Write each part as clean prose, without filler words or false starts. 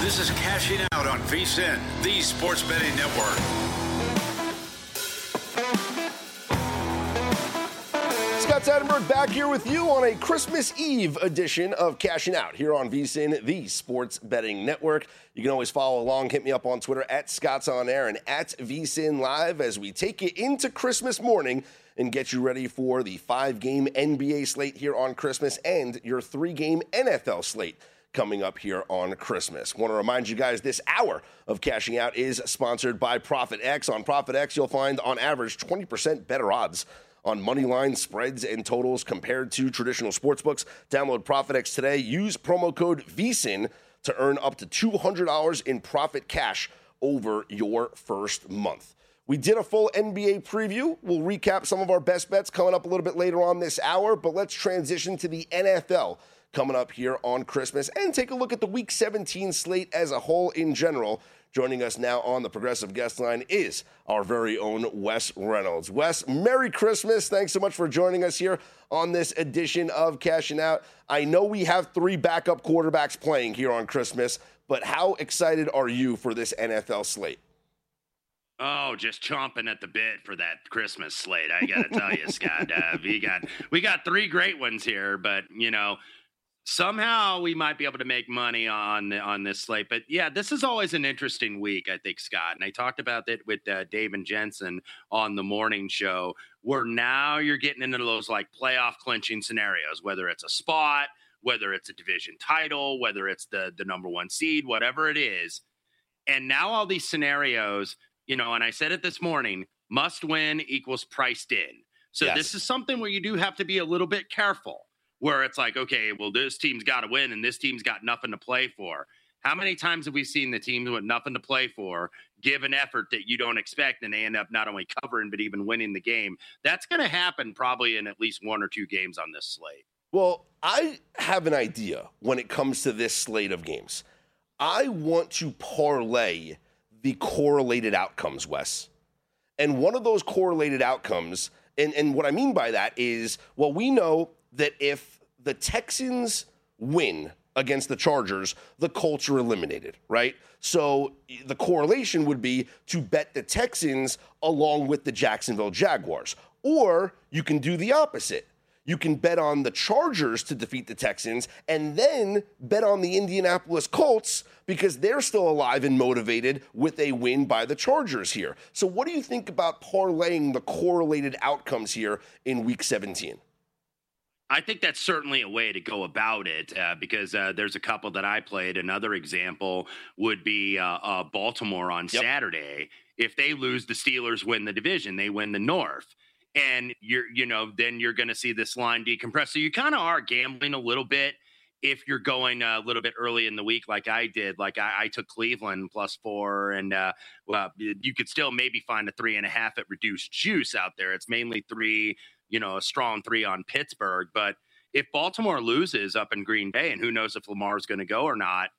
This is Cashing Out on VSiN, the sports betting network. Scott Seidenberg back here with you on a Christmas Eve edition of Cashing Out here on VSiN, the sports betting network. You can always follow along. Hit me up on Twitter at Scott's On Air and at VSiN Live as we take you into Christmas morning and get you ready for the 5-game NBA slate here on Christmas and your 3-game NFL slate coming up here on Christmas. Want to remind you guys this hour of Cashing Out is sponsored by ProfitX. On ProfitX, you'll find on average 20% better odds on money line spreads and totals compared to traditional sportsbooks. Download ProfitX today. Use promo code VSiN to earn up to $200 in profit cash over your first month. We did a full NBA preview. We'll recap some of our best bets coming up a little bit later on this hour, but let's transition to the NFL coming up here on Christmas and take a look at the Week 17 slate as a whole in general. Joining us now on the Progressive Guest Line is our very own Wes Reynolds. Wes, Merry Christmas. Thanks so much for joining us here on this edition of Cashing Out. I know we have 3 backup quarterbacks playing here on Christmas, but how excited are you for this NFL slate? Oh, just chomping at the bit for that Christmas slate. I got to tell you, Scott, we got 3 great ones here, but, you know, somehow we might be able to make money on this slate. But, yeah, this is always an interesting week, I think, Scott. And I talked about it with Dave and Jensen on the morning show, where now you're getting into those, like, playoff clinching scenarios, whether it's a spot, whether it's a division title, whether it's the number 1 seed, whatever it is. And now all these scenarios, you know, and I said it this morning, must win equals priced in. So yes, this is something where you do have to be a little bit careful, where it's like, okay, well, this team's got to win and this team's got nothing to play for. How many times have we seen the teams with nothing to play for give an effort that you don't expect and they end up not only covering but even winning the game? That's going to happen probably in at least 1 or 2 games on this slate. Well, I have an idea when it comes to this slate of games. I want to parlay the correlated outcomes, Wes. And one of those correlated outcomes, and what I mean by that is, well, we know that if the Texans win against the Chargers, the Colts are eliminated, right? So the correlation would be to bet the Texans along with the Jacksonville Jaguars. Or you can do the opposite. You can bet on the Chargers to defeat the Texans and then bet on the Indianapolis Colts because they're still alive and motivated with a win by the Chargers here. So what do you think about parlaying the correlated outcomes here in Week 17? I think that's certainly a way to go about it because there's a couple that I played. Another example would be Baltimore on Saturday. If they lose, the Steelers win the division. They win the North. And then you're going to see this line decompress. So you kind of are gambling a little bit if you're going a little bit early in the week, like I did. Like I took Cleveland +4, and you could still maybe find a 3.5 at reduced juice out there. It's mainly 3, a strong 3 on Pittsburgh. But if Baltimore loses up in Green Bay, and who knows if Lamar's going to go or not,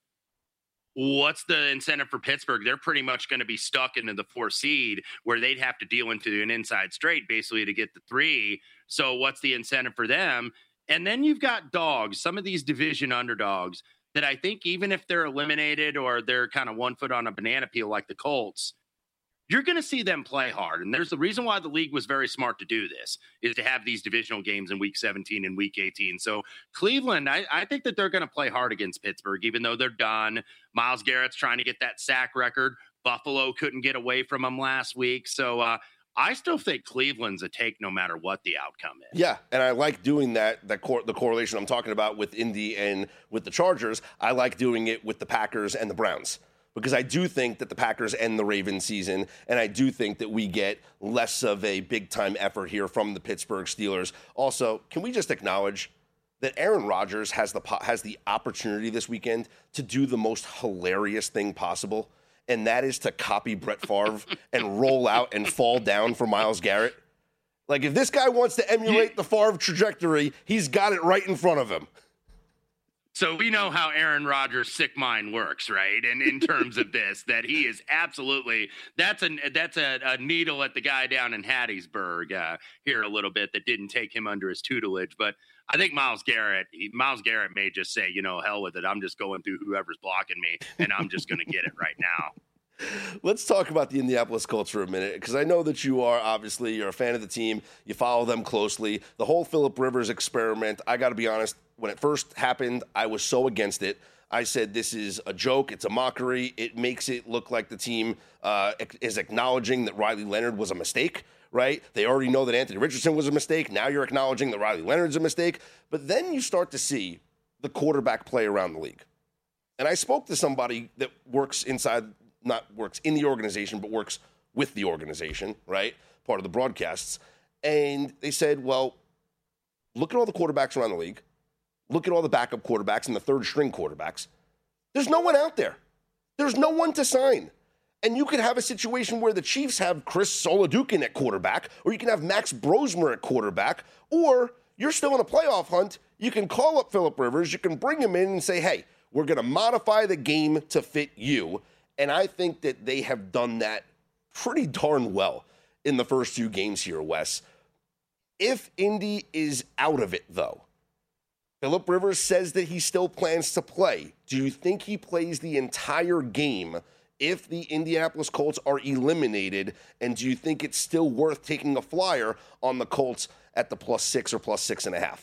what's the incentive for Pittsburgh? They're pretty much going to be stuck into the 4 seed where they'd have to deal into an inside straight basically to get the 3. So what's the incentive for them? And then you've got dogs, some of these division underdogs that I think even if they're eliminated or they're kind of 1 foot on a banana peel like the Colts, you're going to see them play hard. And there's the reason why the league was very smart to do this is to have these divisional games in Week 17 and Week 18. So Cleveland, I think that they're going to play hard against Pittsburgh, even though they're done. Myles Garrett's trying to get that sack record. Buffalo couldn't get away from him last week. So I still think Cleveland's a take no matter what the outcome is. Yeah, and I like doing the correlation I'm talking about with Indy and with the Chargers. I like doing it with the Packers and the Browns, because I do think that the Packers end the Ravens season, and I do think that we get less of a big-time effort here from the Pittsburgh Steelers. Also, can we just acknowledge that Aaron Rodgers has the opportunity this weekend to do the most hilarious thing possible, and that is to copy Brett Favre and roll out and fall down for Myles Garrett? Like, if this guy wants to emulate the Favre trajectory, he's got it right in front of him. So we know how Aaron Rodgers' sick mind works, right? And in terms of this, that he is absolutely that's a needle at the guy down in Hattiesburg here a little bit that didn't take him under his tutelage. But I think Myles Garrett may just say, hell with it. I'm just going through whoever's blocking me, and I'm just going to get it right now. Let's talk about the Indianapolis Colts for a minute, because I know that you're a fan of the team. You follow them closely. The whole Phillip Rivers experiment, I got to be honest, when it first happened, I was so against it. I said, this is a joke. It's a mockery. It makes it look like the team is acknowledging that Riley Leonard was a mistake, right? They already know that Anthony Richardson was a mistake. Now you're acknowledging that Riley Leonard's a mistake. But then you start to see the quarterback play around the league. And I spoke to somebody that not works in the organization, but works with the organization, right? Part of the broadcasts. And they said, well, look at all the quarterbacks around the league. Look at all the backup quarterbacks and the third-string quarterbacks. There's no one out there. There's no one to sign. And you could have a situation where the Chiefs have Chris Soladukin at quarterback, or you can have Max Brosmer at quarterback, or you're still in a playoff hunt. You can call up Phillip Rivers. You can bring him in and say, hey, we're going to modify the game to fit you. And I think that they have done that pretty darn well in the first two games here, Wes. If Indy is out of it, though, Phillip Rivers says that he still plans to play. Do you think he plays the entire game if the Indianapolis Colts are eliminated? And do you think it's still worth taking a flyer on the Colts at the +6 or +6.5?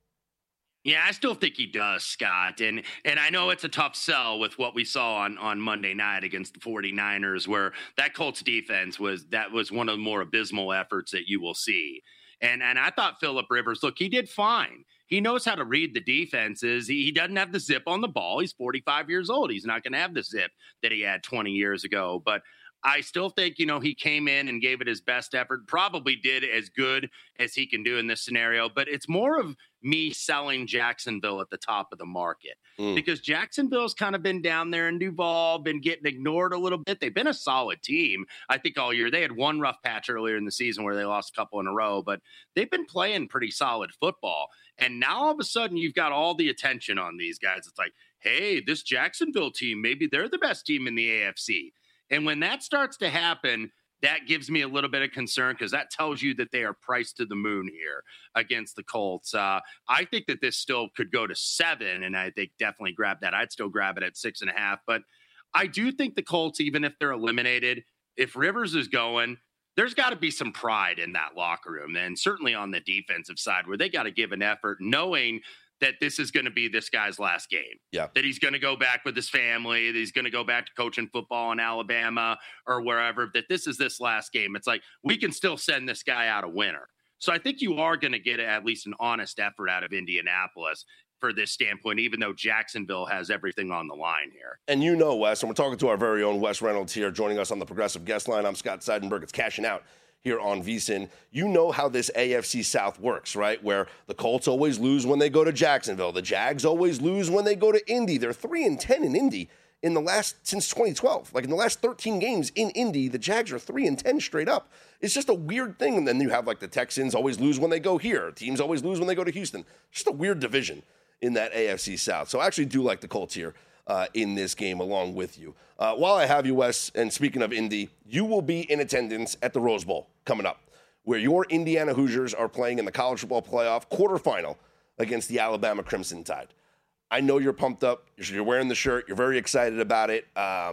Yeah, I still think he does, Scott. And I know it's a tough sell with what we saw on Monday night against the 49ers, where that Colts defense was one of the more abysmal efforts that you will see. And I thought Phillip Rivers, look, he did fine. He knows how to read the defenses. He doesn't have the zip on the ball. He's 45 years old. He's not going to have the zip that he had 20 years ago. But I still think, he came in and gave it his best effort, probably did as good as he can do in this scenario. But it's more of me selling Jacksonville at the top of the market because Jacksonville's kind of been down there in Duval, been getting ignored a little bit. They've been a solid team, I think, all year. They had one rough patch earlier in the season where they lost a couple in a row, but they've been playing pretty solid football. And now all of a sudden you've got all the attention on these guys. It's like, hey, this Jacksonville team, maybe they're the best team in the AFC. And when that starts to happen, that gives me a little bit of concern because that tells you that they are priced to the moon here against the Colts. I think that this still could go to 7, and I think definitely grab that. I'd still grab it at 6.5. But I do think the Colts, even if they're eliminated, if Rivers is going, there's got to be some pride in that locker room, and certainly on the defensive side where they got to give an effort knowing that this is going to be this guy's last game. Yeah. That he's going to go back with his family, that he's going to go back to coaching football in Alabama or wherever, that this is this last game. It's like, we can still send this guy out a winner. So I think you are going to get at least an honest effort out of Indianapolis for this standpoint, even though Jacksonville has everything on the line here. And Wes, and we're talking to our very own Wes Reynolds here, joining us on the Progressive Guest Line. I'm Scott Seidenberg. It's Cashing Out here on VSiN. You know how this AFC South works, right? Where the Colts always lose when they go to Jacksonville. The Jags always lose when they go to Indy. They're 3-10 in Indy since 2012. Like in the last 13 games in Indy, the Jags are 3-10 straight up. It's just a weird thing. And then you have like the Texans always lose when they go here. Teams always lose when they go to Houston. Just a weird division in that AFC South. So I actually do like the Colts here in this game along with you. While I have you, Wes, and speaking of Indy, you will be in attendance at the Rose Bowl coming up, where your Indiana Hoosiers are playing in the college football playoff quarterfinal against the Alabama Crimson Tide. I know you're pumped up. You're wearing the shirt. You're very excited about it.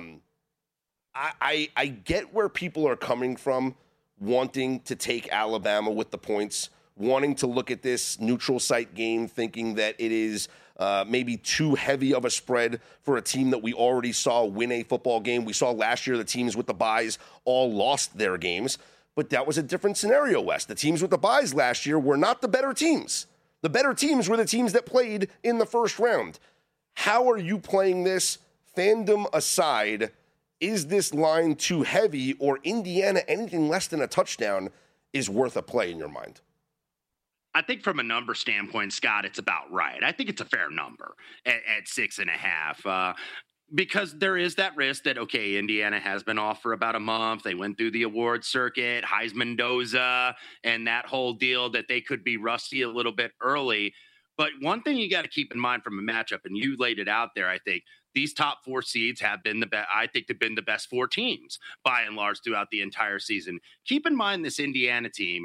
I get where people are coming from, wanting to take Alabama with the points, wanting to look at this neutral site game, thinking that it is maybe too heavy of a spread for a team that we already saw win a football game. We saw last year the teams with the byes all lost their games, but that was a different scenario, Wes. The teams with the byes last year were not the better teams. The better teams were the teams that played in the first round. How are you playing this? Fandom aside, is this line too heavy, or Indiana, anything less than a touchdown is worth a play in your mind? I think from a number standpoint, Scott, it's about right. I think it's a fair number at 6.5 because there is that risk that, okay, Indiana has been off for about a month. They went through the award circuit, Heisman Doza, and that whole deal that they could be rusty a little bit early. But one thing you got to keep in mind from a matchup, and you laid it out there, I think, these top 4 seeds have been the best. I think they've been the best 4 teams by and large throughout the entire season. Keep in mind this Indiana team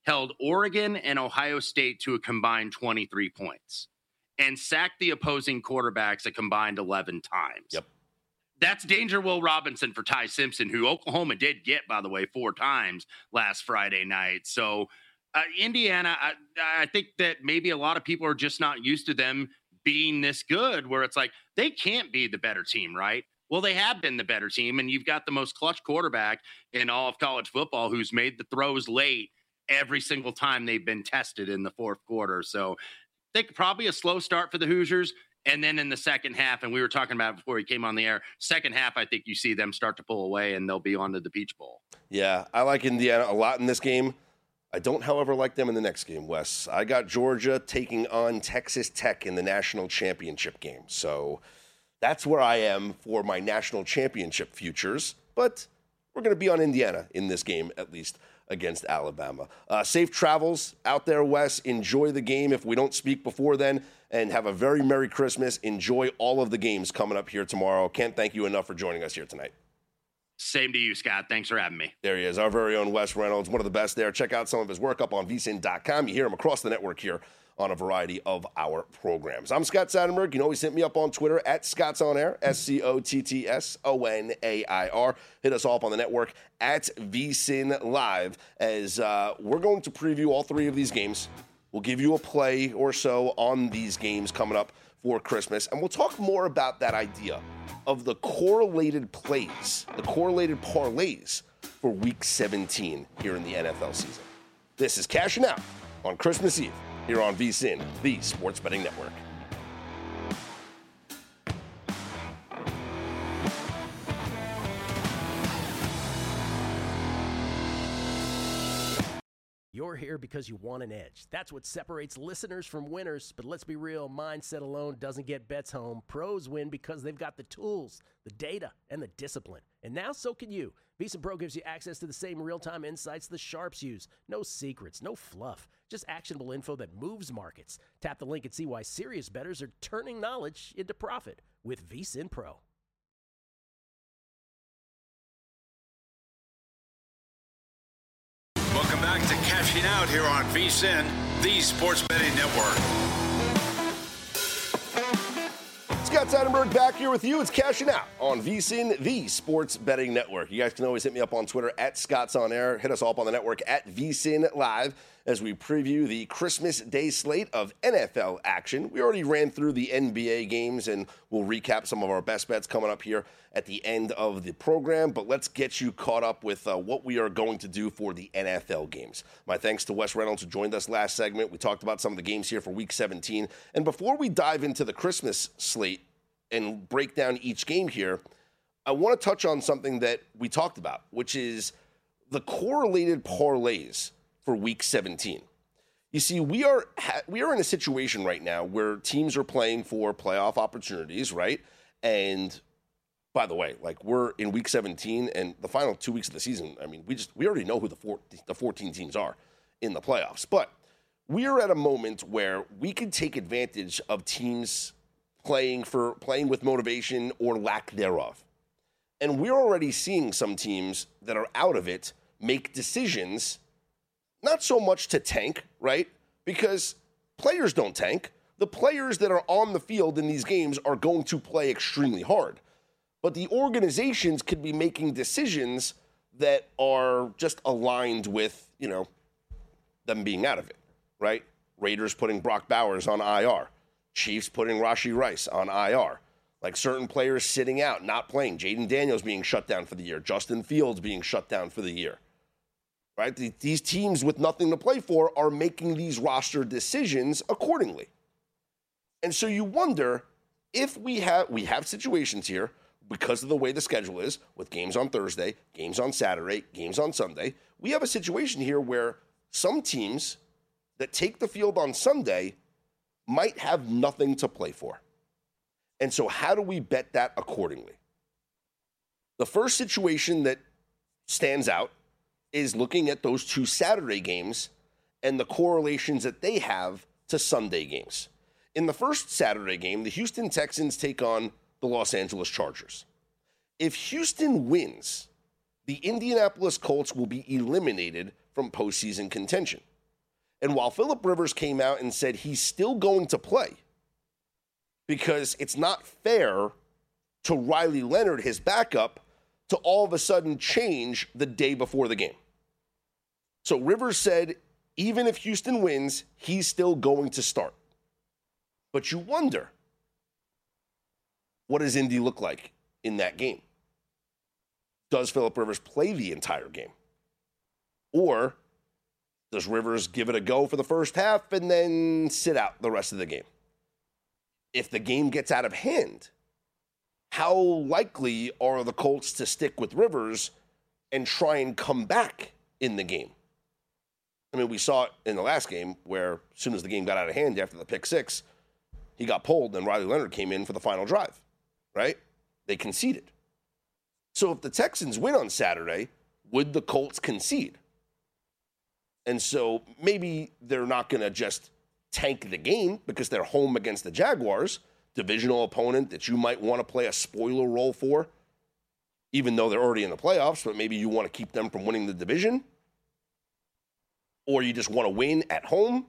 held Oregon and Ohio State to a combined 23 points and sacked the opposing quarterbacks a combined 11 times. Yep. That's Danger Will Robinson for Ty Simpson, who Oklahoma did get, by the way, 4 times last Friday night. So Indiana, I think that maybe a lot of people are just not used to them being this good, where it's like they can't be the better team, right? Well, they have been the better team, and you've got the most clutch quarterback in all of college football who's made the throws late every single time they've been tested in the fourth quarter. So I think probably a slow start for the Hoosiers. And then in the second half, and we were talking about it before he came on the air, second half, I think you see them start to pull away and they'll be on to the Peach Bowl. Yeah, I like Indiana a lot in this game. I don't, however, like them in the next game, Wes. I got Georgia taking on Texas Tech in the national championship game. So that's where I am for my national championship futures. But we're going to be on Indiana in this game, at least against Alabama. Safe travels out there, Wes. Enjoy the game if we don't speak before then. And have a very Merry Christmas. Enjoy all of the games coming up here tomorrow. Can't thank you enough for joining us here tonight. Same to you, Scott. Thanks for having me. There he is, our very own Wes Reynolds, one of the best there. Check out some of his work up on vsin.com. You hear him across the network here on a variety of our programs. I'm Scott Seidenberg. You can always hit me up on Twitter at ScottsOnAir, SCOTTSONAIR. Hit us all up on the network at vsin Live, as we're going to preview all 3 of these games. We'll give you a play or so on these games coming up for Christmas, and we'll talk more about that idea of the correlated plays, the correlated parlays for Week 17 here in the NFL season. This is Cashing Out on Christmas Eve here on VSiN, the Sports Betting Network. You're here because you want an edge. That's what separates listeners from winners. But let's be real, mindset alone doesn't get bets home. Pros win because they've got the tools, the data, and the discipline. And now so can you. VSiN Pro gives you access to the same real-time insights the sharps use. No secrets, no fluff, just actionable info that moves markets. Tap the link and see why serious bettors are turning knowledge into profit with VSiN Pro. Welcome back to Cashing Out here on VSiN, the Sports Betting Network. Scott Seidenberg back here with you. It's Cashing Out on VSiN, the Sports Betting Network. You guys can always hit me up on Twitter at ScottsOnAir. Hit us all up on the network at VSiN Live as we preview the Christmas Day slate of NFL action. We already ran through the NBA games, and we'll recap some of our best bets coming up here at the end of the program. But let's get you caught up with what we are going to do for the NFL games. My thanks to Wes Reynolds, who joined us last segment. We talked about some of the games here for Week 17. And before we dive into the Christmas slate and break down each game here, I want to touch on something that we talked about, which is the correlated parlays for Week 17. You see, we are in a situation right now where teams are playing for playoff opportunities, right? And by the way, like, we're in Week 17 and the final 2 weeks of the season. I mean, we already know who the 14 teams are in the playoffs, but we are at a moment where we can take advantage of teams playing with motivation or lack thereof. And we're already seeing some teams that are out of it make decisions, not so much to tank, right? Because players don't tank. The players that are on the field in these games are going to play extremely hard. But the organizations could be making decisions that are just aligned with, them being out of it, right? Raiders putting Brock Bowers on IR. Chiefs putting Rashee Rice on IR. Like, certain players sitting out, not playing. Jaden Daniels being shut down for the year. Justin Fields being shut down for the year. Right? These teams with nothing to play for are making these roster decisions accordingly. And so you wonder if we have situations here, because of the way the schedule is, with games on Thursday, games on Saturday, games on Sunday, we have a situation here where some teams that take the field on Sunday might have nothing to play for. And so how do we bet that accordingly? The first situation that stands out is looking at those 2 Saturday games and the correlations that they have to Sunday games. In the first Saturday game, the Houston Texans take on the Los Angeles Chargers. If Houston wins, the Indianapolis Colts will be eliminated from postseason contention. And while Phillip Rivers came out and said he's still going to play because it's not fair to Riley Leonard, his backup, to all of a sudden change the day before the game. So Rivers said even if Houston wins, he's still going to start. But you wonder, what does Indy look like in that game? Does Phillip Rivers play the entire game? Or does Rivers give it a go for the first half and then sit out the rest of the game? If the game gets out of hand, how likely are the Colts to stick with Rivers and try and come back in the game? I mean, we saw it in the last game where as soon as the game got out of hand after the pick six, he got pulled and Riley Leonard came in for the final drive, right? They conceded. So if the Texans win on Saturday, would the Colts concede? And so maybe they're not going to just tank the game because they're home against the Jaguars, divisional opponent that you might want to play a spoiler role for, even though they're already in the playoffs, but maybe you want to keep them from winning the division. Or you just want to win at home.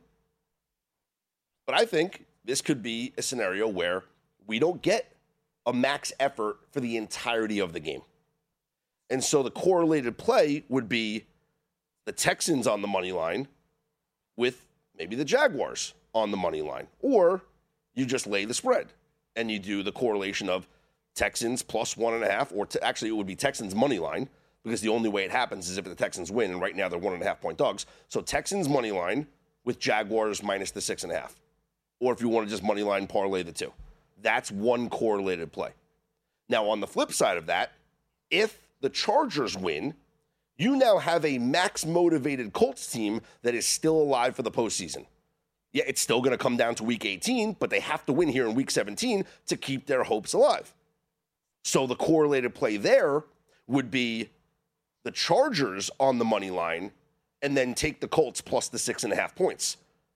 But I think this could be a scenario where we don't get a max effort for the entirety of the game. And so the correlated play would be the Texans on the money line with maybe the Jaguars on the money line. Or you just lay the spread and you do the correlation of Texans plus 1.5, or actually it would be Texans money line, because the only way it happens is if the Texans win, and right now they're 1.5 point dogs. So Texans money line with Jaguars minus the 6.5. Or if you want to just money line parlay the two. That's one correlated play. Now on the flip side of that, if the Chargers win, you now have a max motivated Colts team that is still alive for the postseason. Yeah, it's still going to come down to week 18, but they have to win here in week 17 to keep their hopes alive. So the correlated play there would be the Chargers on the money line and then take the Colts plus the 6.5 points.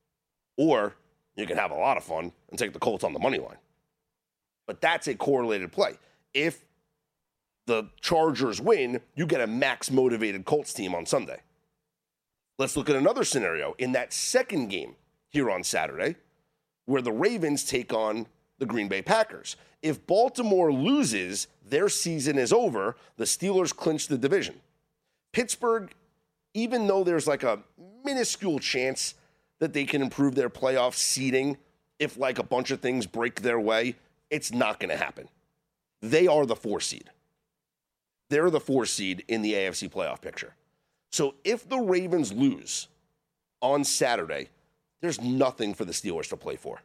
Or you can have a lot of fun and take the Colts on the money line. But that's a correlated play. If the Chargers win, you get a max motivated Colts team on Sunday. Let's look at another scenario in that second game here on Saturday, where the Ravens take on the Green Bay Packers. If Baltimore loses, their season is over. The Steelers clinch the division. Pittsburgh, even though there's like a minuscule chance that they can improve their playoff seeding if like a bunch of things break their way, it's not going to happen. They are the 4 seed. They're the 4 seed in the AFC playoff picture. So if the Ravens lose on Saturday, there's nothing for the Steelers to play for.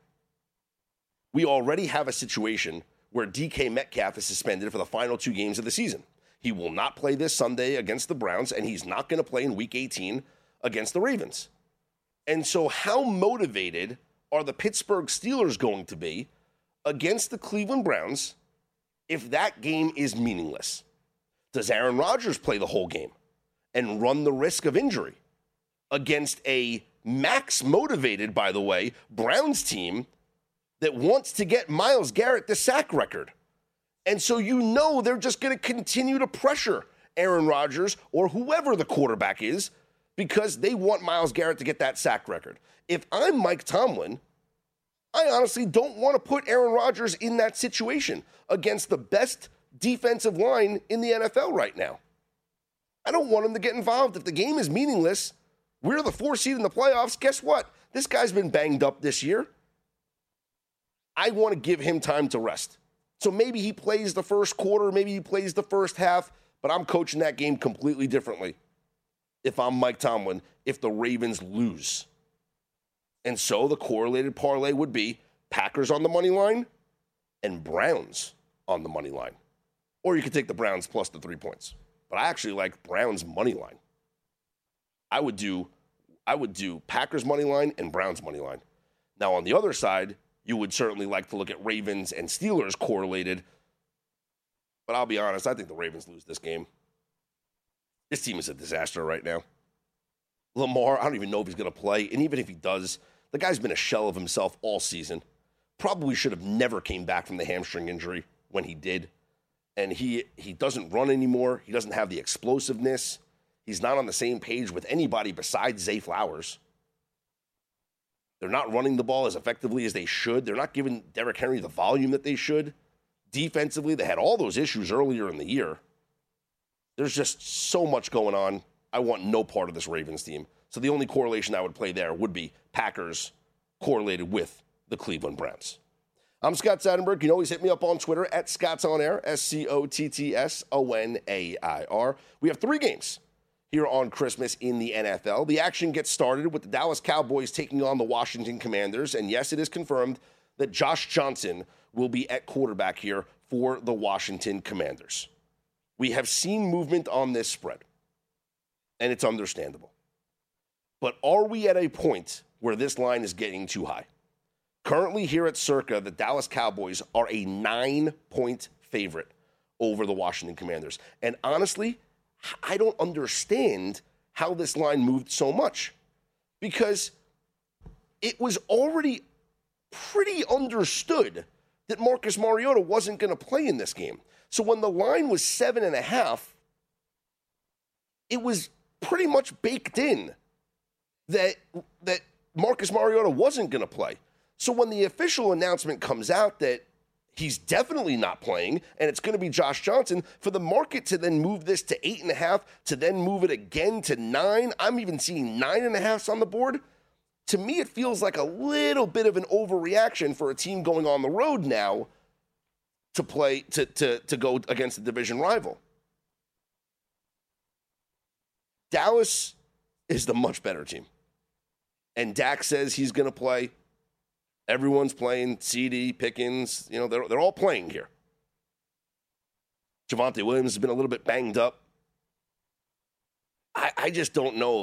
We already have a situation where DK Metcalf is suspended for the final 2 games of the season. He will not play this Sunday against the Browns, and he's not going to play in Week 18 against the Ravens. And so how motivated are the Pittsburgh Steelers going to be against the Cleveland Browns if that game is meaningless? Does Aaron Rodgers play the whole game and run the risk of injury against a max motivated, by the way, Browns team that wants to get Myles Garrett the sack record? And so you know they're just going to continue to pressure Aaron Rodgers or whoever the quarterback is because they want Myles Garrett to get that sack record. If I'm Mike Tomlin, I honestly don't want to put Aaron Rodgers in that situation against the best defensive line in the NFL right now. I don't want him to get involved. If the game is meaningless, we're the 4 seed in the playoffs. Guess what? This guy's been banged up this year. I want to give him time to rest. So maybe he plays the first quarter, maybe he plays the first half, but I'm coaching that game completely differently if I'm Mike Tomlin, if the Ravens lose. And so the correlated parlay would be Packers on the money line and Browns on the money line. Or you could take the Browns plus the 3 points. But I actually like Browns money line. I would do Packers money line and Browns money line. Now on the other side, you would certainly like to look at Ravens and Steelers correlated. But I'll be honest, I think the Ravens lose this game. This team is a disaster right now. Lamar, I don't even know if he's going to play. And even if he does, the guy's been a shell of himself all season. Probably should have never came back from the hamstring injury when he did. And he doesn't run anymore. He doesn't have the explosiveness. He's not on the same page with anybody besides Zay Flowers. They're not running the ball as effectively as they should. They're not giving Derrick Henry the volume that they should. Defensively, they had all those issues earlier in the year. There's just so much going on. I want no part of this Ravens team. So the only correlation I would play there would be Packers correlated with the Cleveland Browns. I'm Scott Seidenberg. You can always hit me up on Twitter at ScottsOnAir, SCOTTSONAIR. We have 3 games here on Christmas in the NFL. The action gets started with the Dallas Cowboys taking on the Washington Commanders. And yes, it is confirmed that Josh Johnson will be at quarterback here for the Washington Commanders. We have seen movement on this spread, and it's understandable. But are we at a point where this line is getting too high? Currently here at Circa, the Dallas Cowboys are a 9-point favorite over the Washington Commanders. And honestly, I don't understand how this line moved so much, because it was already pretty understood that Marcus Mariota wasn't going to play in this game. So when the line was 7.5, it was pretty much baked in that Marcus Mariota wasn't going to play. So when the official announcement comes out that he's definitely not playing and it's going to be Josh Johnson, for the market to then move this to 8.5, to then move it again to 9, I'm even seeing 9.5s on the board. To me, it feels like a little bit of an overreaction for a team going on the road now to play, to go against the division rival. Dallas is the much better team. And Dak says he's going to play. Everyone's playing. CD, Pickens, they're all playing here. Javonte Williams has been a little bit banged up. I just don't know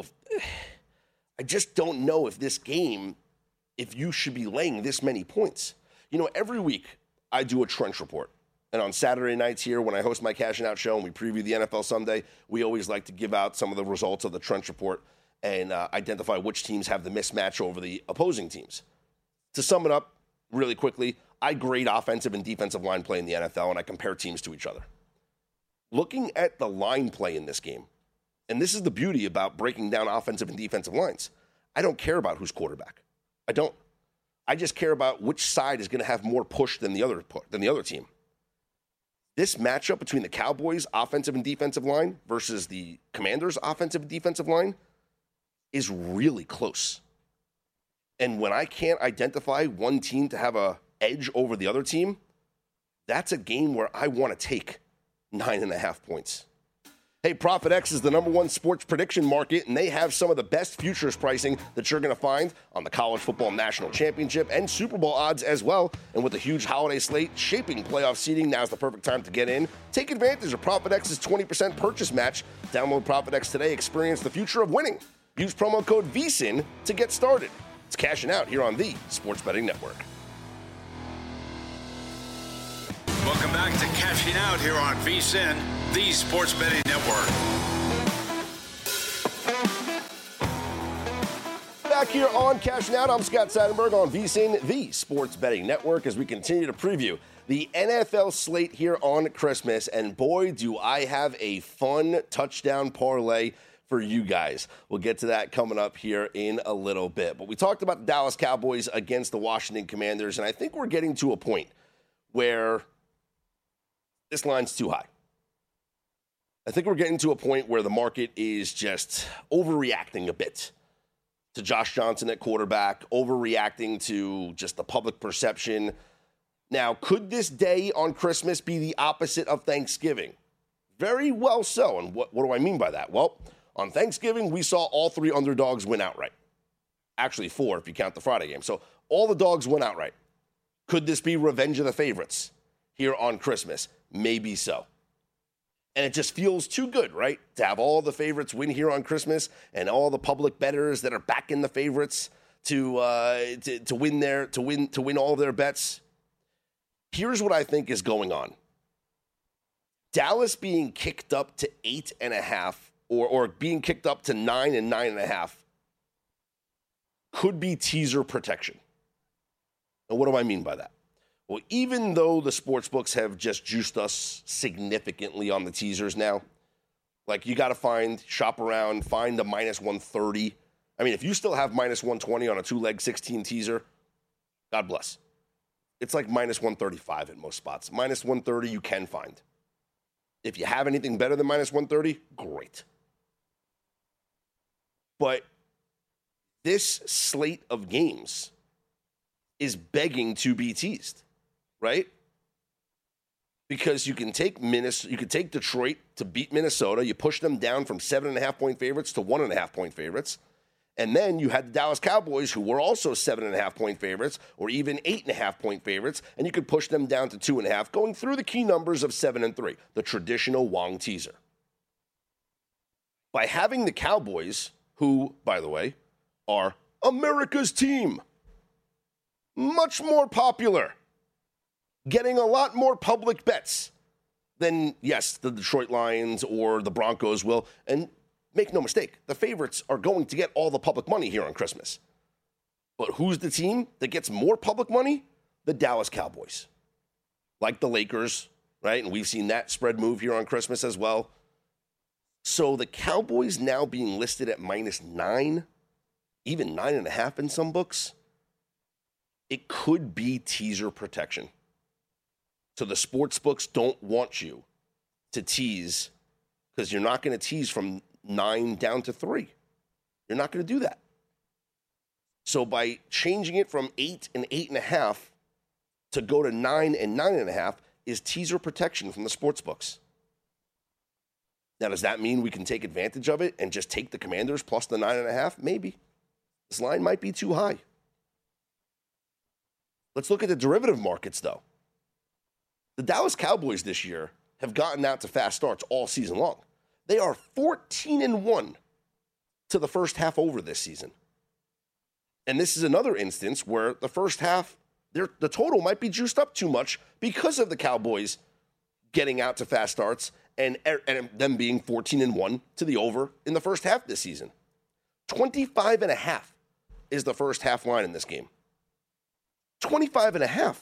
if this game, if you should be laying this many points. Every week I do a trench report. And on Saturday nights here, when I host my Cash and Out show and we preview the NFL Sunday, we always like to give out some of the results of the trench report and identify which teams have the mismatch over the opposing teams. To sum it up really quickly, I grade offensive and defensive line play in the NFL, and I compare teams to each other. Looking at the line play in this game, and this is the beauty about breaking down offensive and defensive lines, I don't care about who's quarterback. I don't. I just care about which side is going to have more push than the other team. This matchup between the Cowboys' offensive and defensive line versus the Commanders' offensive and defensive line is really close. And when I can't identify one team to have an edge over the other team, that's a game where I want to take 9.5 points. Hey, ProfitX is the #1 sports prediction market, and they have some of the best futures pricing that you're going to find on the College Football National Championship and Super Bowl odds as well. And with a huge holiday slate shaping playoff seeding, now's the perfect time to get in. Take advantage of ProfitX's 20% purchase match. Download ProfitX today. Experience the future of winning. Use promo code VSIN to get started. It's Cashing Out here on the Sports Betting Network. Welcome back to Cashing Out here on VSIN, the Sports Betting Network. Back here on Cashing Out, I'm Scott Seidenberg on VSIN, the Sports Betting Network, as we continue to preview the NFL slate here on Christmas. And boy, do I have a fun touchdown parlay for you guys. We'll get to that coming up here in a little bit. But we talked about the Dallas Cowboys against the Washington Commanders, and I think we're getting to a point where this line's too high. I think we're getting to a point where the market is just overreacting a bit to Josh Johnson at quarterback, overreacting to just the public perception. Now, could this day on Christmas be the opposite of Thanksgiving? Very well so. And what do I mean by that? Well, on Thanksgiving, we saw all 3 underdogs win outright. Actually, 4 if you count the Friday game. So all the dogs went outright. Could this be revenge of the favorites here on Christmas? Maybe so. And it just feels too good, right? To have all the favorites win here on Christmas and all the public bettors that are backing the favorites to win all their bets. Here's what I think is going on. Dallas being kicked up to 8.5 or being kicked up to 9 and 9.5 could be teaser protection. And what do I mean by that? Well, even though the sports books have just juiced us significantly on the teasers now, like you got to shop around, find the -130 I mean, if you still have minus 120 on a 2-leg 16 teaser, God bless. It's like minus 135 at most spots. Minus 130 you can find. If you have anything better than minus 130, great. But this slate of games is begging to be teased, right? Because you can take Detroit to beat Minnesota. You push them down from 7.5-point favorites to 1.5-point favorites. And then you had the Dallas Cowboys, who were also 7.5-point favorites, or even 8.5-point favorites, and you could push them down to 2.5, going through the key numbers of 7 and 3, the traditional Wong teaser. By having the Cowboys, who, by the way, are America's team, much more popular, getting a lot more public bets than, yes, the Detroit Lions or the Broncos will, and make no mistake, the favorites are going to get all the public money here on Christmas. But who's the team that gets more public money? The Dallas Cowboys. Like the Lakers, right? And we've seen that spread move here on Christmas as well. So the Cowboys now being listed at minus 9, even 9.5 in some books, it could be teaser protection. So the sports books don't want you to tease, because you're not going to tease from 9 down to 3. You're not going to do that. So by changing it from 8 and 8.5 to go to 9 and 9.5 is teaser protection from the sports books. Now, does that mean we can take advantage of it and just take the Commanders plus the 9.5? Maybe. This line might be too high. Let's look at the derivative markets, though. The Dallas Cowboys this year have gotten out to fast starts all season long. They are 14-1 to the first half over this season. And this is another instance where the first half, the total might be juiced up too much because of the Cowboys getting out to fast starts and them being 14-1 to the over in the first half this season. 25.5 is the first half line in this game. 25.5.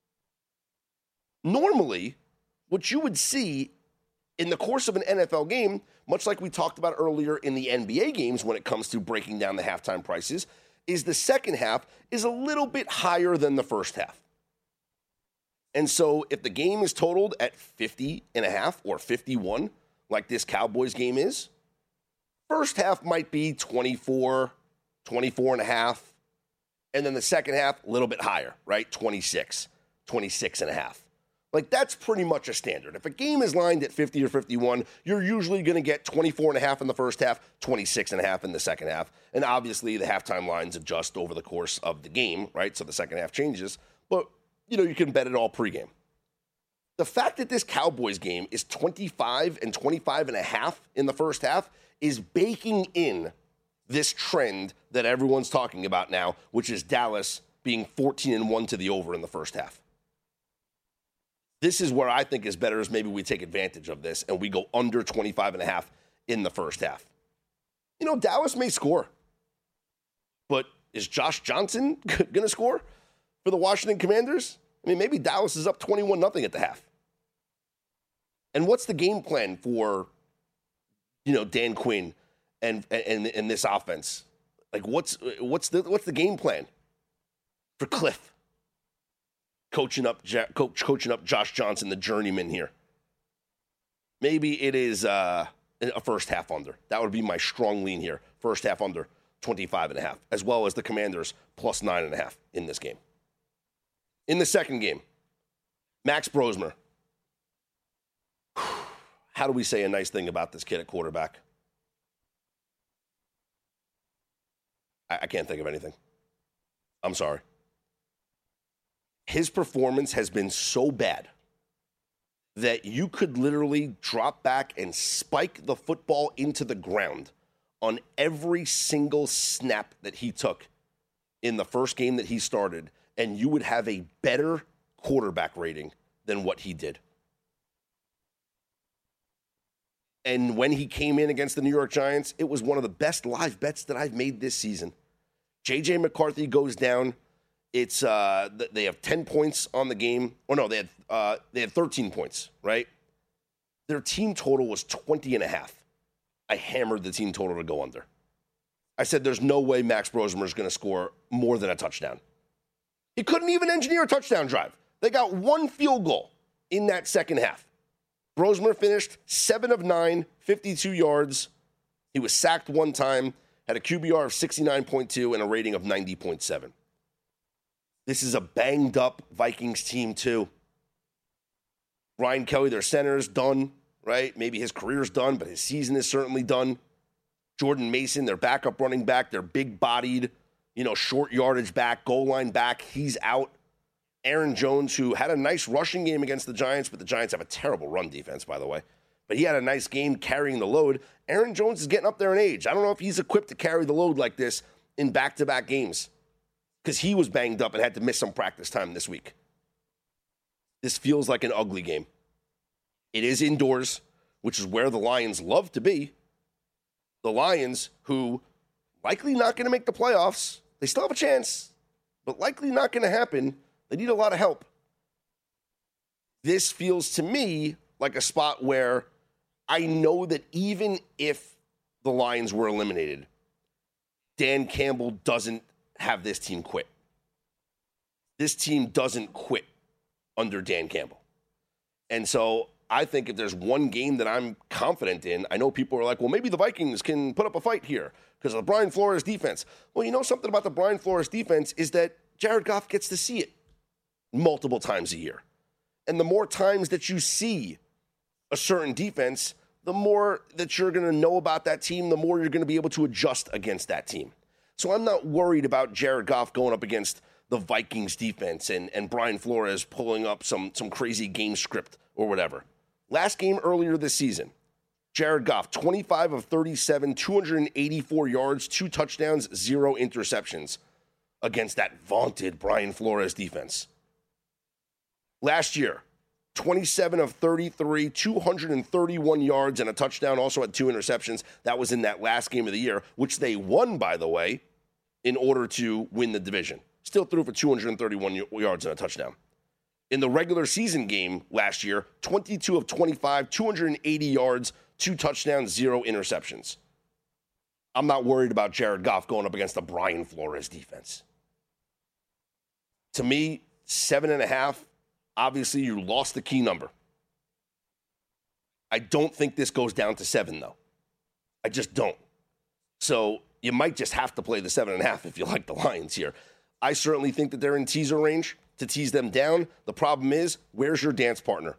Normally, what you would see in the course of an NFL game, much like we talked about earlier in the NBA games when it comes to breaking down the halftime prices, is the second half is a little bit higher than the first half. And so if the game is totaled at 50.5 or 51, like this Cowboys game is, first half might be 24, 24.5, and then the second half, a little bit higher, right? 26, 26.5. Like, that's pretty much a standard. If a game is lined at 50 or 51, you're usually going to get 24.5 in the first half, 26.5 in the second half. And obviously, the halftime lines adjust over the course of the game, right? So the second half changes. But, you can bet it all pregame. The fact that this Cowboys game is 25 and 25.5 in the first half is baking in this trend that everyone's talking about now, which is Dallas being 14-1 to the over in the first half. This is where I think is better is maybe we take advantage of this and we go under 25.5 in the first half. Dallas may score, but is Josh Johnson going to score for the Washington Commanders? I mean, maybe Dallas is up 21-0 at the half. And what's the game plan for, Dan Quinn and this offense? Like, what's the game plan for Cliff? Coaching up Josh Johnson, the journeyman here. Maybe it is a first half under. That would be my strong lean here. First half under 25.5, as well as the Commanders plus 9.5 in this game. In the second game, Max Brosmer. How do we say a nice thing about this kid at quarterback? I can't think of anything. I'm sorry. His performance has been so bad that you could literally drop back and spike the football into the ground on every single snap that he took in the first game that he started, and you would have a better quarterback rating than what he did. And when he came in against the New York Giants, it was one of the best live bets that I've made this season. J.J. McCarthy goes down. It's they have 10 points on the game. Or no, they had 13 points, right? Their team total was 20.5. I hammered the team total to go under. I said there's no way Max Brosmer is going to score more than a touchdown. He couldn't even engineer a touchdown drive. They got one field goal in that second half. Brosmer finished 7 of 9, 52 yards. He was sacked one time, had a QBR of 69.2 and a rating of 90.7. This is a banged-up Vikings team, too. Ryan Kelly, their center, is done, right? Maybe his career's done, but his season is certainly done. Jordan Mason, their backup running back, their big-bodied, short yardage back, goal line back, he's out. Aaron Jones, who had a nice rushing game against the Giants, but the Giants have a terrible run defense, by the way. But he had a nice game carrying the load. Aaron Jones is getting up there in age. I don't know if he's equipped to carry the load like this in back-to-back games because he was banged up and had to miss some practice time this week. This feels like an ugly game. It is indoors, which is where the Lions love to be. The Lions, who likely not going to make the playoffs. They still have a chance, but likely not going to happen. They need a lot of help. This feels to me like a spot where I know that even if the Lions were eliminated, Dan Campbell doesn't have this team quit. This team doesn't quit under Dan Campbell. And so I think if there's one game that I'm confident in, I know people are like, well, maybe the Vikings can put up a fight here because of the Brian Flores defense. Well, you know something about the Brian Flores defense is that Jared Goff gets to see it multiple times a year. And the more times that you see a certain defense, the more that you're going to know about that team, the more you're going to be able to adjust against that team. So I'm not worried about Jared Goff going up against the Vikings defense and Brian Flores pulling up some crazy game script or whatever. Last game earlier this season, Jared Goff, 25 of 37, 284 yards, 2 touchdowns, 0 interceptions against that vaunted Brian Flores defense. Last year, 27 of 33, 231 yards and a touchdown, also had 2 interceptions. That was in that last game of the year, which they won, by the way, in order to win the division. Still threw for 231 yards and a touchdown. In the regular season game last year, 22 of 25, 280 yards, 2 touchdowns, 0 interceptions. I'm not worried about Jared Goff going up against the Brian Flores defense. To me, 7.5, obviously you lost the key number. I don't think this goes down to 7, though. I just don't. So you might just have to play the 7.5 if you like the Lions here. I certainly think that they're in teaser range to tease them down. The problem is, where's your dance partner?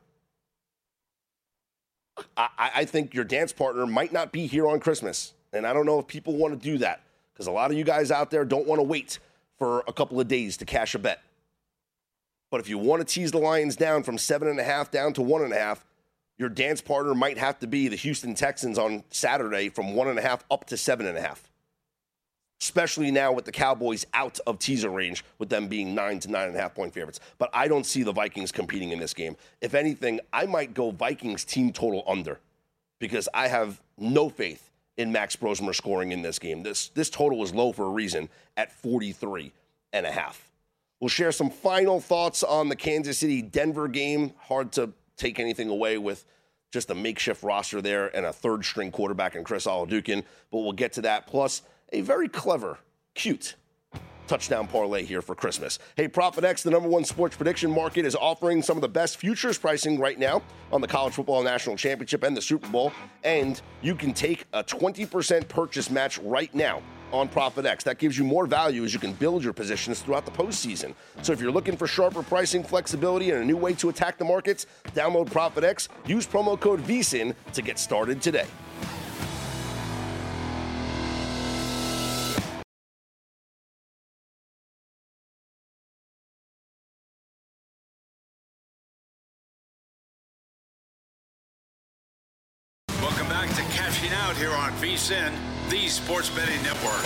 I think your dance partner might not be here on Christmas. And I don't know if people want to do that because a lot of you guys out there don't want to wait for a couple of days to cash a bet. But if you want to tease the Lions down from 7.5 down to 1.5, your dance partner might have to be the Houston Texans on Saturday from 1.5 up to 7.5. Especially now with the Cowboys out of teaser range, with them being 9 to 9.5 point favorites. But I don't see the Vikings competing in this game. If anything, I might go Vikings team total under because I have no faith in Max Brosmer scoring in this game. This total is low for a reason at 43.5. We'll share some final thoughts on the Kansas City-Denver game. Hard to take anything away with just a makeshift roster there and a third-string quarterback in Chris Oladokun, but we'll get to that. Plus, a very clever, cute touchdown parlay here for Christmas. Hey, ProphetX, the #1 sports prediction market, is offering some of the best futures pricing right now on the College Football National Championship and the Super Bowl, and you can take a 20% purchase match right now on ProphetX. That gives you more value as you can build your positions throughout the postseason. So if you're looking for sharper pricing, flexibility, and a new way to attack the markets, download ProphetX, use promo code VSIN to get started today. Welcome back to Cashing Out here on VSIN, the Sports Betting Network.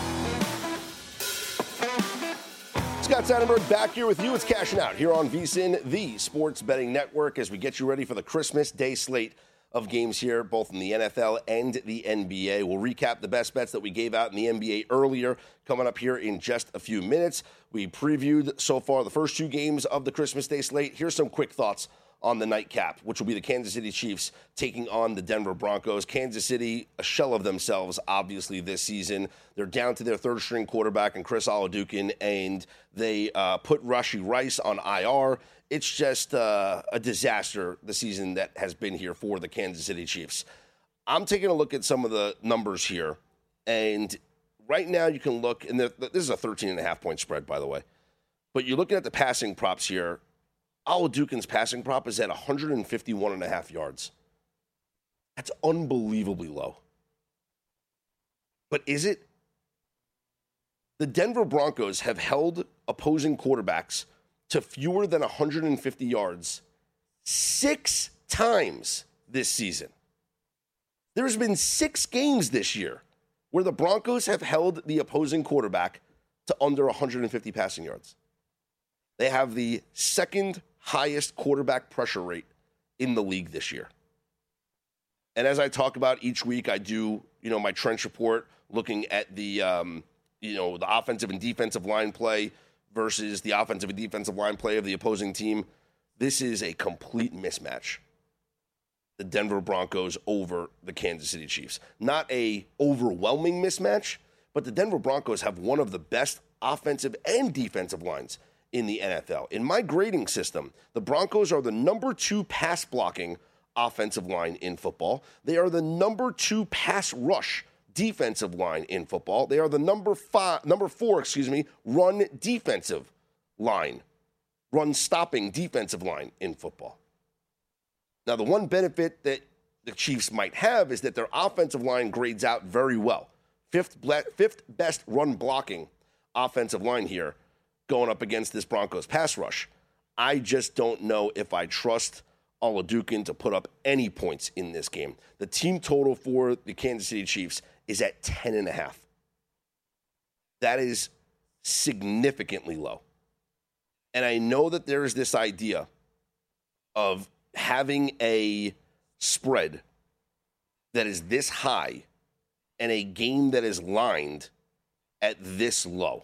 Scott Seidenberg back here with you. It's Cashing Out here on VSIN, the Sports Betting Network, as we get you ready for the Christmas Day slate of games here, both in the NFL and the NBA. We'll recap the best bets that we gave out in the NBA earlier, coming up here in just a few minutes. We previewed so far the first 2 games of the Christmas Day slate. Here's some quick thoughts on the nightcap, which will be the Kansas City Chiefs taking on the Denver Broncos. Kansas City, a shell of themselves, obviously, this season. They're down to their third-string quarterback and Chris Oladokun, and they put Rashee Rice on IR. It's just a disaster, the season that has been here for the Kansas City Chiefs. I'm taking a look at some of the numbers here, and right now you can look, and this is a 13.5-point spread, by the way, but you're looking at the passing props here. Oladokun's passing prop is at 151.5 yards. That's unbelievably low. But is it? The Denver Broncos have held opposing quarterbacks to fewer than 150 yards 6 times this season. There's been 6 games this year where the Broncos have held the opposing quarterback to under 150 passing yards. They have the second highest quarterback pressure rate in the league this year. And as I talk about each week, I do, my trench report looking at the offensive and defensive line play versus the offensive and defensive line play of the opposing team. This is a complete mismatch. The Denver Broncos over the Kansas City Chiefs. Not a overwhelming mismatch, but the Denver Broncos have one of the best offensive and defensive lines in the NFL. In my grading system, the Broncos are the number 2 pass blocking offensive line in football. They are the number 2 pass rush defensive line in football. They are the number 4, run defensive line, run stopping defensive line in football. Now, the one benefit that the Chiefs might have is that their offensive line grades out very well. Fifth best run blocking offensive line here going up against this Broncos pass rush. I just don't know if I trust Oladokun to put up any points in this game. The team total for the Kansas City Chiefs is at 10.5. That is significantly low. And I know that there is this idea of having a spread that is this high and a game that is lined at this low.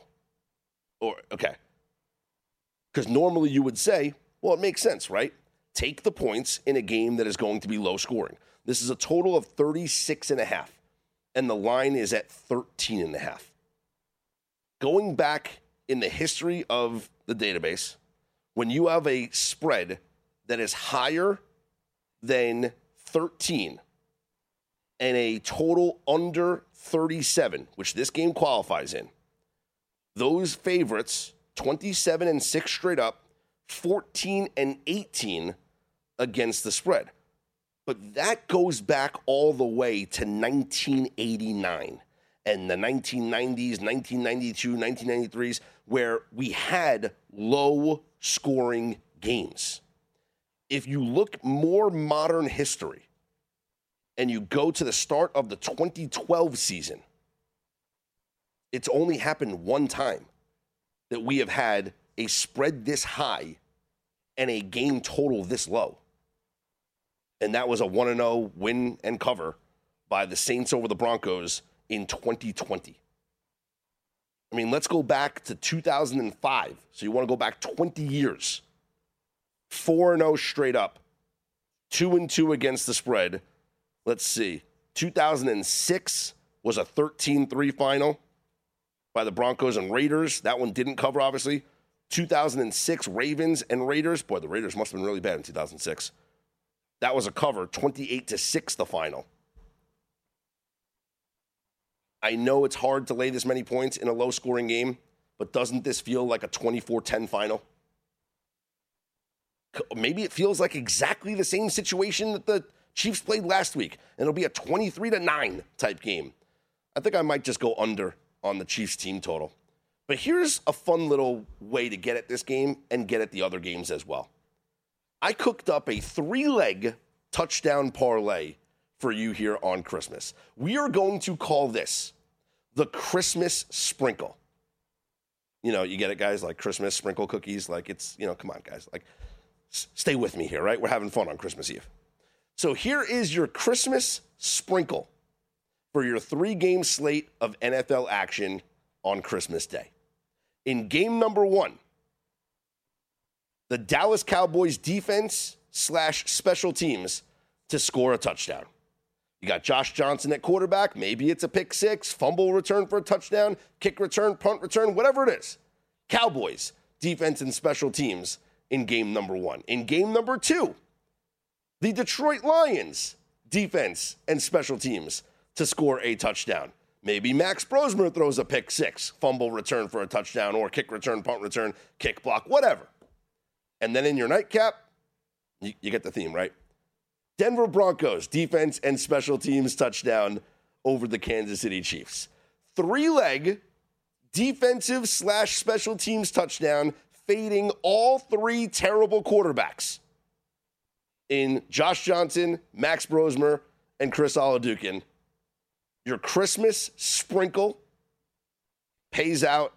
Because normally you would say, well, it makes sense, right? Take the points in a game that is going to be low scoring. This is a total of 36.5, and the line is at 13.5. Going back in the history of the database, when you have a spread that is higher than 13 and a total under 37, which this game qualifies in, those favorites, 27-6 straight up, 14-18 against the spread. But that goes back all the way to 1989 and the 1990s, 1992, 1993s, where we had low-scoring games. If you look more modern history and you go to the start of the 2012 season, it's only happened one time that we have had a spread this high and a game total this low. And that was a 1-0 win and cover by the Saints over the Broncos in 2020. I mean, let's go back to 2005. So you want to go back 20 years. 4-0 straight up. 2-2 against the spread. Let's see. 2006 was a 13-3 final by the Broncos and Raiders. That one didn't cover, obviously. 2006 Ravens and Raiders. Boy, the Raiders must have been really bad in 2006. That was a cover, 28-6 the final. I know it's hard to lay this many points in a low-scoring game, but doesn't this feel like a 24-10 final? Maybe it feels like exactly the same situation that the Chiefs played last week, and it'll be a 23-9 type game. I think I might just go under on the Chiefs team total. But here's a fun little way to get at this game and get at the other games as well. I cooked up a 3-leg touchdown parlay for you here on Christmas. We are going to call this the Christmas Sprinkle. You know, you get it, guys, like Christmas sprinkle cookies. Like, it's, you know, come on, guys. Like, stay with me here, right? We're having fun on Christmas Eve. So here is your Christmas Sprinkle for your 3-game slate of NFL action on Christmas Day. In game number 1, the Dallas Cowboys defense special teams to score a touchdown. You got Josh Johnson at quarterback. Maybe it's a pick six, fumble return for a touchdown, kick return, punt return, whatever it is. Cowboys, defense and special teams in game number 1. In game number 2, the Detroit Lions, defense and special teams to score a touchdown. Maybe Max Brosmer throws a pick six, fumble return for a touchdown, or kick return, punt return, kick block, whatever. And then in your nightcap, you get the theme, right? Denver Broncos, defense and special teams touchdown over the Kansas City Chiefs. 3-leg defensive / special teams touchdown, fading all 3 terrible quarterbacks in Josh Johnson, Max Brosmer, and Chris Oladokun. Your Christmas sprinkle pays out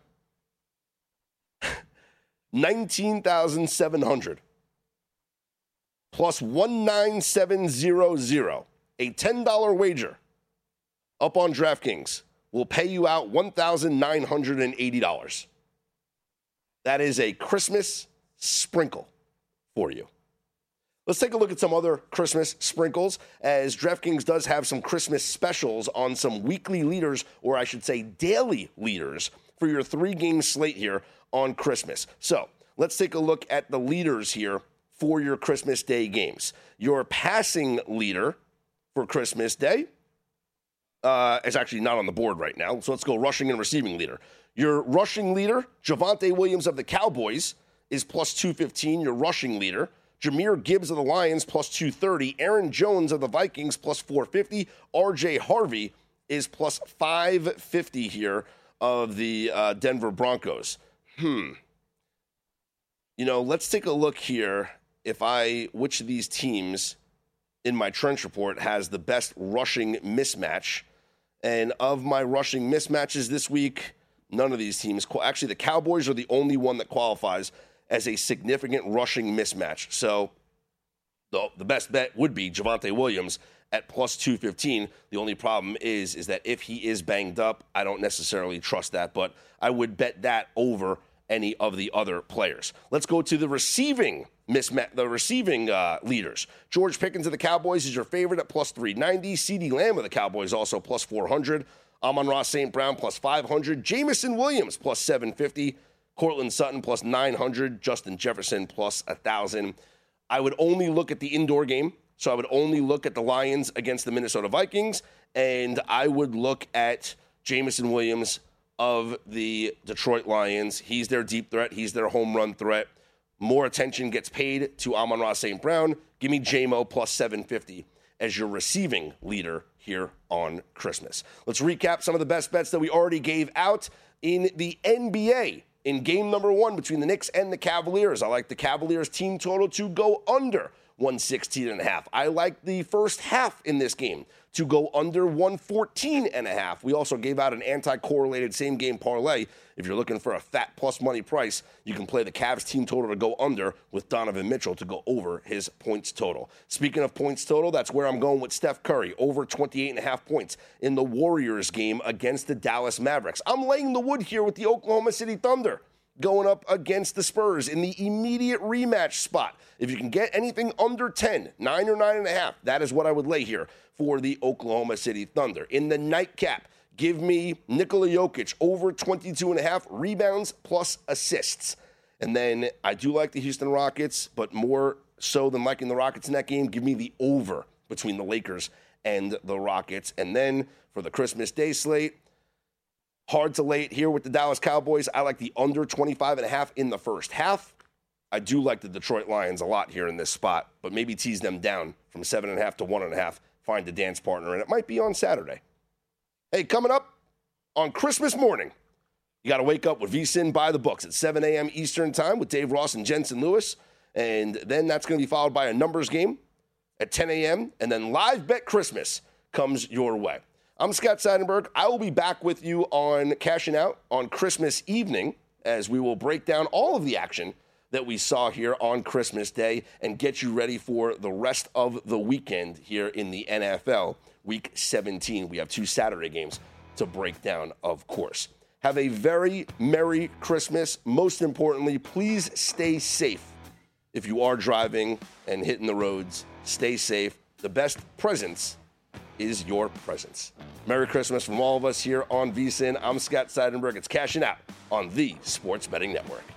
$19,700 plus 19700. A $10 wager up on DraftKings will pay you out $1,980. That is a Christmas sprinkle for you. Let's take a look at some other Christmas sprinkles, as DraftKings does have some Christmas specials on some weekly leaders, or I should say daily leaders, for your 3-game slate here on Christmas. So let's take a look at the leaders here for your Christmas Day games. Your passing leader for Christmas Day is actually not on the board right now, so let's go rushing and receiving leader. Your rushing leader, Javonte Williams of the Cowboys, is plus 215, your rushing leader. Jahmyr Gibbs of the Lions, plus 230. Aaron Jones of the Vikings, plus 450. R.J. Harvey is plus 550 here of the Denver Broncos. Let's take a look here which of these teams in my trench report has the best rushing mismatch. And of my rushing mismatches this week, none of these teams, actually the Cowboys are the only one that qualifies as a significant rushing mismatch. So the best bet would be Javonte Williams at plus 215. The only problem is that if he is banged up, I don't necessarily trust that, but I would bet that over any of the other players. Let's go to the receiving leaders. George Pickens of the Cowboys is your favorite at plus 390. CeeDee Lamb of the Cowboys also plus 400. Amon-Ra St. Brown plus 500. Jamison Williams plus 750. Cortland Sutton plus 900, Justin Jefferson plus 1,000. I would only look at the indoor game, so I would only look at the Lions against the Minnesota Vikings, and I would look at Jamison Williams of the Detroit Lions. He's their deep threat. He's their home run threat. More attention gets paid to Amon-Ra St. Brown. Give me JMO plus 750 as your receiving leader here on Christmas. Let's recap some of the best bets that we already gave out in the NBA. In game number 1 between the Knicks and the Cavaliers, I like the Cavaliers team total to go under 116.5. I like the first half in this game to go under 114.5. We also gave out an anti-correlated same-game parlay. If you're looking for a fat plus money price, you can play the Cavs team total to go under with Donovan Mitchell to go over his points total. Speaking of points total, that's where I'm going with Steph Curry, over 28.5 points in the Warriors game against the Dallas Mavericks. I'm laying the wood here with the Oklahoma City Thunder going up against the Spurs in the immediate rematch spot. If you can get anything under 10, 9 or 9.5, that is what I would lay here for the Oklahoma City Thunder. In the nightcap, give me Nikola Jokic over 22.5 rebounds plus assists. And then I do like the Houston Rockets, but more so than liking the Rockets in that game, give me the over between the Lakers and the Rockets. And then for the Christmas Day slate, hard to lay it here with the Dallas Cowboys. I like the under 25.5 in the first half. I do like the Detroit Lions a lot here in this spot, but maybe tease them down from 7.5 to 1.5. Find a dance partner, and it might be on Saturday. Hey, coming up on Christmas morning, you got to wake up with VSiN by the books at 7 a.m. Eastern time with Dave Ross and Jensen Lewis, and then that's going to be followed by a numbers game at 10 a.m., and then Live Bet Christmas comes your way. I'm Scott Seidenberg. I will be back with you on Cashing Out on Christmas evening as we will break down all of the action that we saw here on Christmas Day and get you ready for the rest of the weekend here in the NFL. Week 17. We have 2 Saturday games to break down, of course. Have a very Merry Christmas. Most importantly, please stay safe if you are driving and hitting the roads, stay safe. The best presence is your presence. Merry Christmas from all of us here on VSiN. I'm Scott Seidenberg. It's Cashing Out on the Sports Betting Network.